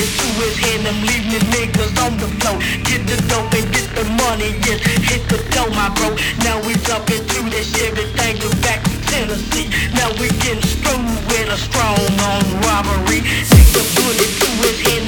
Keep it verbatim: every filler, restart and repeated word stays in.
bullet to his hand, I'm leaving the niggas on the floor. Get the dope and get the money, yes, hit the dough, my bro. Now we jump into that Chevy thing, go back to Tennessee. Now we getting screwed with a strong on robbery. Take the bullet to his hand.